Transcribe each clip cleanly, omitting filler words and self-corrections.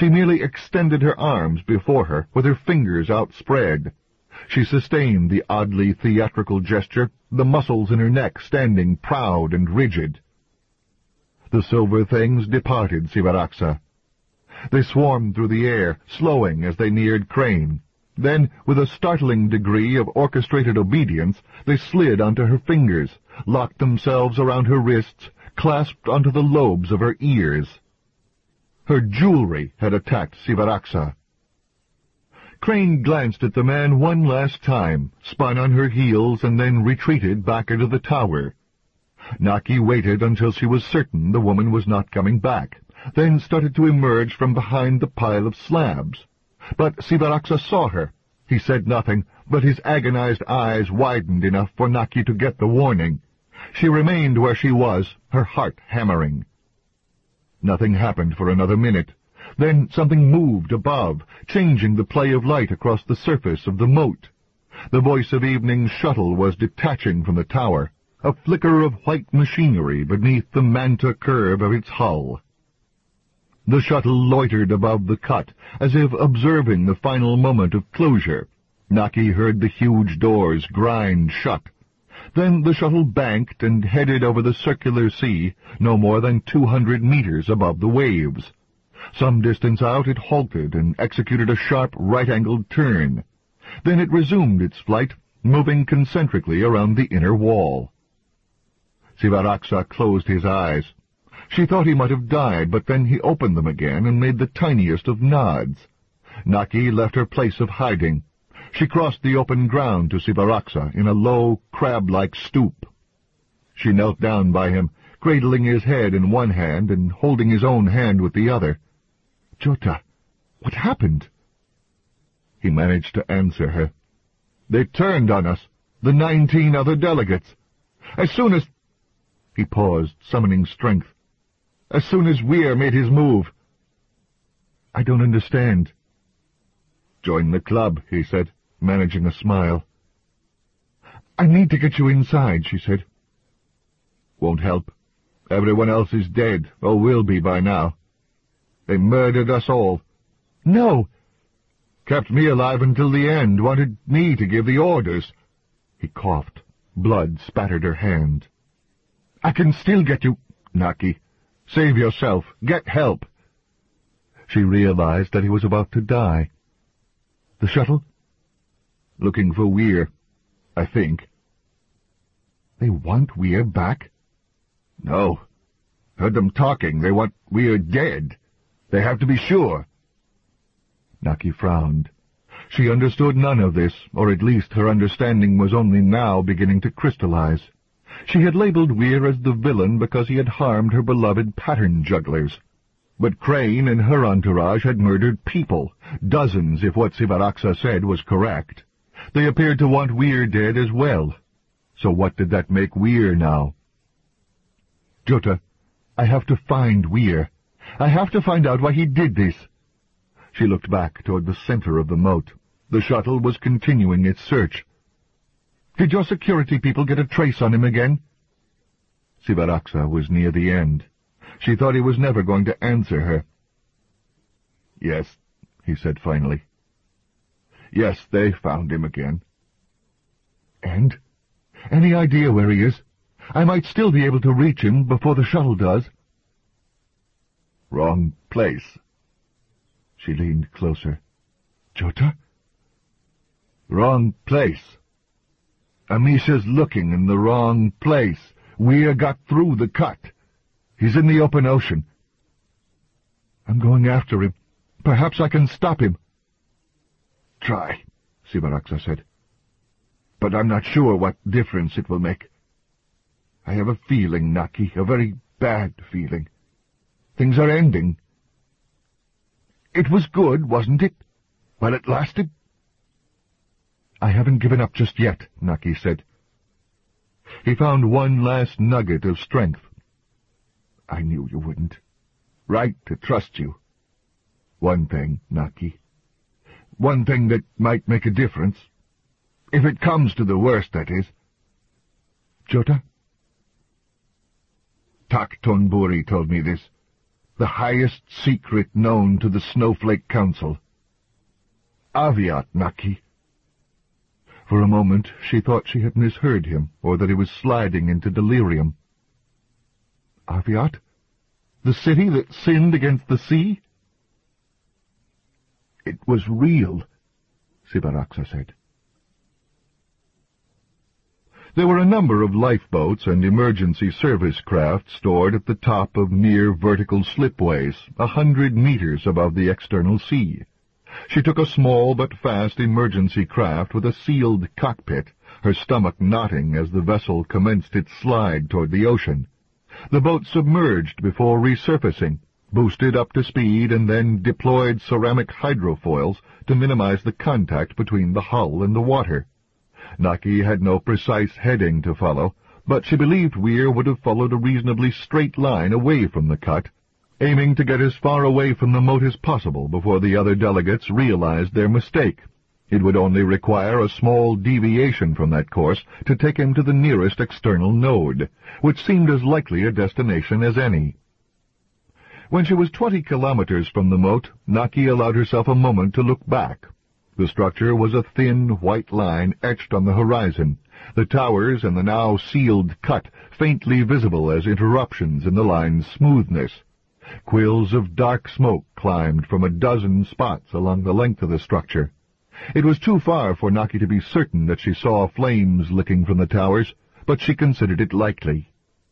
She merely extended her arms before her, with her fingers outspread. She sustained the oddly theatrical gesture, the muscles in her neck standing proud and rigid. The silver things departed Sivaraxa. They swarmed through the air, slowing as they neared Crane. Then, with a startling degree of orchestrated obedience, they slid onto her fingers, locked themselves around her wrists, clasped onto the lobes of her ears. Her jewelry had attacked Sivaraxa. Crane glanced at the man one last time, spun on her heels, and then retreated back into the tower. Naki waited until she was certain the woman was not coming back, then started to emerge from behind the pile of slabs. But Sivaraxa saw her. He said nothing, but his agonized eyes widened enough for Naki to get the warning. She remained where she was, her heart hammering. Nothing happened for another minute. Then something moved above, changing the play of light across the surface of the moat. The Voice of Evening's shuttle was detaching from the tower, a flicker of white machinery beneath the manta curve of its hull. The shuttle loitered above the cut, as if observing the final moment of closure. Naki heard the huge doors grind shut. Then the shuttle banked and headed over the circular sea, no more than 200 meters above the waves. Some distance out it halted and executed a sharp right-angled turn. Then it resumed its flight, moving concentrically around the inner wall. Sivaraxa closed his eyes. She thought he might have died, but then he opened them again and made the tiniest of nods. Naki left her place of hiding. She crossed the open ground to Sivaraxa in a low, crab-like stoop. She knelt down by him, cradling his head in one hand and holding his own hand with the other. "Jota, what happened?" He managed to answer her. "They turned on us, the 19 other delegates. As soon as—" He paused, summoning strength. "As soon as Weir made his move." "I don't understand." "Join the club," he said, managing a smile. "I need to get you inside," she said. "Won't help. Everyone else is dead, or will be by now. They murdered us all." "No!" "Kept me alive until the end, wanted me to give the orders." He coughed. Blood spattered her hand. "I can still get you—" "Naki, save yourself. Get help." She realized that he was about to die. "The shuttle?" "Looking for Weir, I think." "They want Weir back?" "No. Heard them talking. They want Weir dead. They have to be sure." Naki frowned. She understood none of this, or at least her understanding was only now beginning to crystallize. She had labeled Weir as the villain because he had harmed her beloved pattern jugglers. But Crane and her entourage had murdered people, dozens if what Sivaraxa said was correct. They appeared to want Weir dead as well. So what did that make Weir now? "Jota, I have to find Weir. I have to find out why he did this." She looked back toward the center of the moat. The shuttle was continuing its search. "Did your security people get a trace on him again?" Sivaraxa was near the end. She thought he was never going to answer her. "Yes," he said finally. "Yes, they found him again." "And? Any idea where he is? I might still be able to reach him before the shuttle does." "Wrong place." She leaned closer. "Jota?" "Wrong place. Amisha's looking in the wrong place. Weir got through the cut. He's in the open ocean." "I'm going after him. Perhaps I can stop him." "Try," Sivaraxa said. "But I'm not sure what difference it will make. I have a feeling, Naki, a very bad feeling. Things are ending." "It was good, wasn't it? While it lasted?" "I haven't given up just yet," Naki said. He found one last nugget of strength. "I knew you wouldn't. Right to trust you. One thing, Naki. One thing that might make a difference. If it comes to the worst, that is." "Jota?" "Tak Tonburi told me this. the highest secret known to the Snowflake Council. Aviat, Naki. For a moment she thought she had misheard him, or that he was sliding into delirium. Aviat? The city that sinned against the sea? It was real, Sivaraxa said. There were a number of lifeboats and emergency service craft stored at the top of near vertical slipways, 100 meters above the external sea. She took a small but fast emergency craft with a sealed cockpit, her stomach knotting as the vessel commenced its slide toward the ocean. The boat submerged before resurfacing, boosted up to speed, and then deployed ceramic hydrofoils to minimize the contact between the hull and the water. Naki had no precise heading to follow, but she believed Weir would have followed a reasonably straight line away from the cut, aiming to get as far away from the moat as possible before the other delegates realized their mistake. It would only require a small deviation from that course to take him to the nearest external node, which seemed as likely a destination as any. When she was 20 kilometers from the moat, Naki allowed herself a moment to look back. The structure was a thin white line etched on the horizon, the towers and the now sealed cut faintly visible as interruptions in the line's smoothness. Quills of dark smoke climbed from a dozen spots along the length of the structure. It was too far for Naki to be certain that she saw flames licking from the towers, but she considered it likely.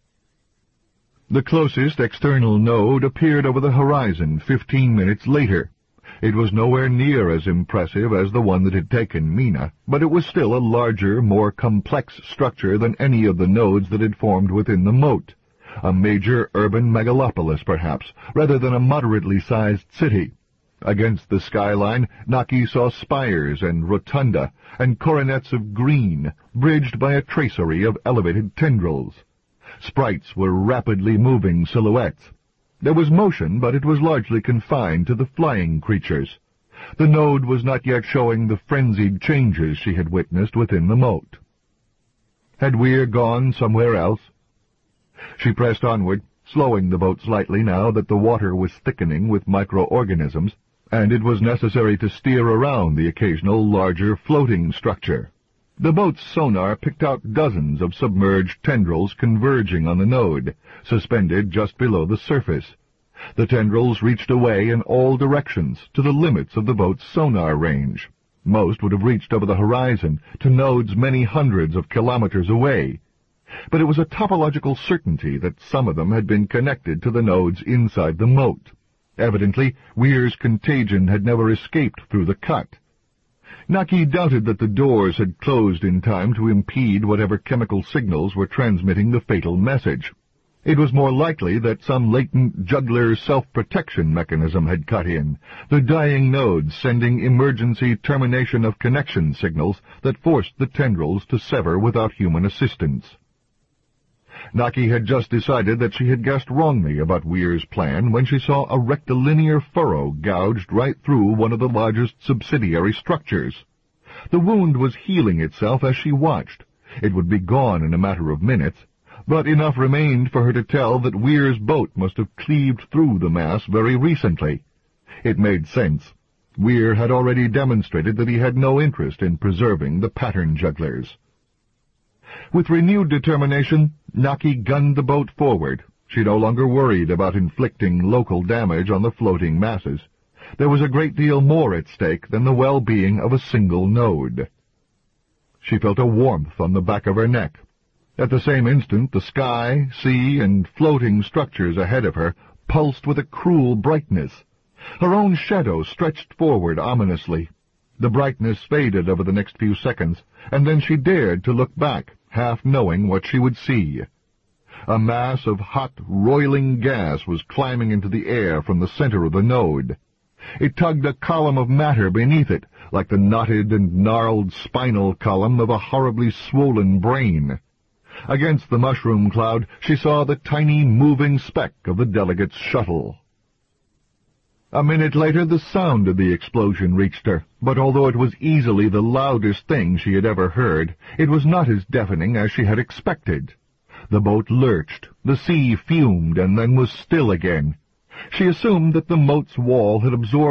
The closest external node appeared over the horizon 15 minutes later. It was nowhere near as impressive as the one that had taken Mina, but it was still a larger, more complex structure than any of the nodes that had formed within the moat. A major urban megalopolis, perhaps, rather than a moderately sized city. Against the skyline, Naki saw spires and rotunda, and coronets of green, bridged by a tracery of elevated tendrils. Sprites were rapidly moving silhouettes. There was motion, but it was largely confined to the flying creatures. The node was not yet showing the frenzied changes she had witnessed within the moat. Had Weir gone somewhere else? She pressed onward, slowing the boat slightly now that the water was thickening with microorganisms, and it was necessary to steer around the occasional larger floating structure. The boat's sonar picked out dozens of submerged tendrils converging on the node, suspended just below the surface. The tendrils reached away in all directions, to the limits of the boat's sonar range. Most would have reached over the horizon, to nodes many hundreds of kilometers away. But it was a topological certainty that some of them had been connected to the nodes inside the moat. Evidently, Weir's contagion had never escaped through the cut. Naki doubted that the doors had closed in time to impede whatever chemical signals were transmitting the fatal message. It was more likely that some latent juggler self-protection mechanism had cut in, the dying nodes sending emergency termination of connection signals that forced the tendrils to sever without human assistance. Naki had just decided that she had guessed wrongly about Weir's plan when she saw a rectilinear furrow gouged right through one of the largest subsidiary structures. The wound was healing itself as she watched. It would be gone in a matter of minutes, but enough remained for her to tell that Weir's boat must have cleaved through the mass very recently. It made sense. Weir had already demonstrated that he had no interest in preserving the pattern jugglers. With renewed determination, Naki gunned the boat forward. She no longer worried about inflicting local damage on the floating masses. There was a great deal more at stake than the well-being of a single node. She felt a warmth on the back of her neck. At the same instant, the sky, sea, and floating structures ahead of her pulsed with a cruel brightness. Her own shadow stretched forward ominously. The brightness faded over the next few seconds, and then she dared to look back, half knowing what she would see. A mass of hot, roiling gas was climbing into the air from the center of the node. It tugged a column of matter beneath it, like the knotted and gnarled spinal column of a horribly swollen brain. Against the mushroom cloud she saw the tiny moving speck of the delegate's shuttle. A minute later the sound of the explosion reached her, but although it was easily the loudest thing she had ever heard, it was not as deafening as she had expected. The boat lurched, the sea fumed, and then was still again. She assumed that the moat's wall had absorbed